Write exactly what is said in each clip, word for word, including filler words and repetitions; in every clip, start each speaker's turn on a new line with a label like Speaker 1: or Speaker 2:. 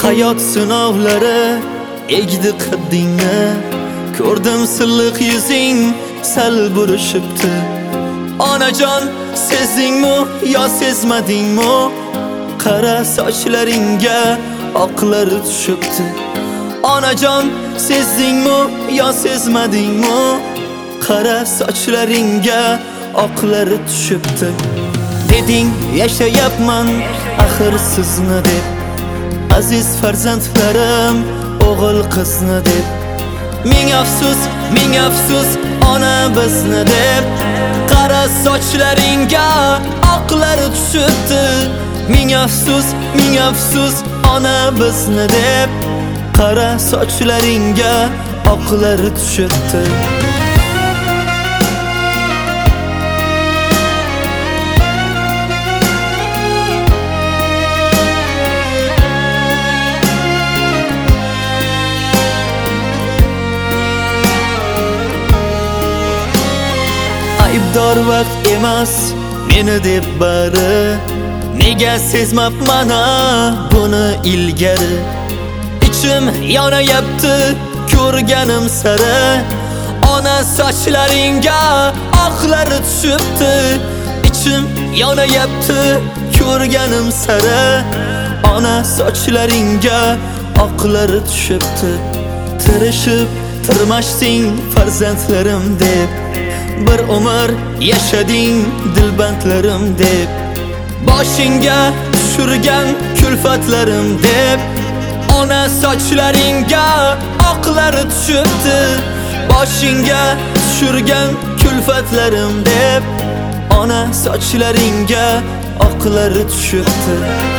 Speaker 1: Hayot sinovlari egdi qaddingni, ko'rdim silliq yuzing sal burishibdi. Onajon, sezdingmi yo sezmadingmi? Qara sochlaringga oqlari tushibdi. Onajon, sezdingmi yo sezmadingmi? Qara sochlaringga oqlari tushibdi. Deding yashayapman axir sizni deb, aziz farzandlarim o'g'il qizni deb. Ming afsus, ming afsus ona bizni deb, qara sochlaringga oqlari tushibdi. Ming afsus, ming afsus ona bizni deb, qara sochlaringga oqlari tushibdi. Aybdor vaqt emas meni deb bari, nega sezmabman buni ilgari? Ichim yonayapti ko'rganim sari, ona sochlaringga oqlari tushibdi. Ichim yonayapti ko'rganim sari, ona sochlaringga oqlari tushibdi. Tirishib tirmashding farzandlarim deb, bir umr yashading dilbandlarim deb. Boshingga tushirgan kulfatlarim deb, ona sochlaringga oqlari tushibdi. Boshingga tushirgan kulfatlarim deb, ona sochlaringga oqlari tushibdi.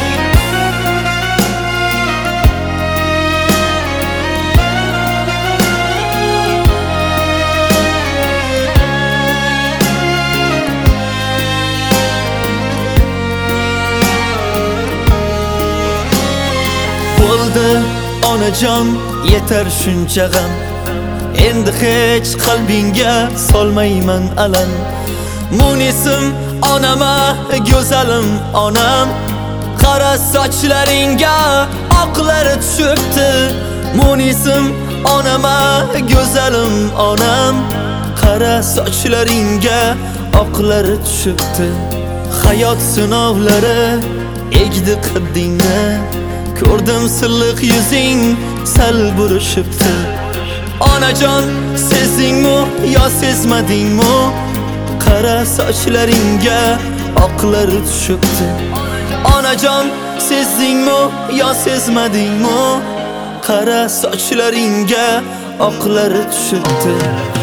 Speaker 1: Bo'ldi onajon, yetar shuncha g'am, endi hech qalbingga solmayman alam. Munisim onama, go'zalim onam, qara sochlaringga oqlari tushibdi. Munisim onama, go'zalim onam, qara sochlaringga oqlari tushibdi. Hayot sinovlari egdi qaddingni, ko'rdim silliq yuzing sal burishibdi. Onajon, sezdingmi yo sezmadingmi? Qara sochlaringga oqlari tushibdi. Onajon, sezdingmi yo sezmadingmi? Qara sochlaringga oqlari tushibdi.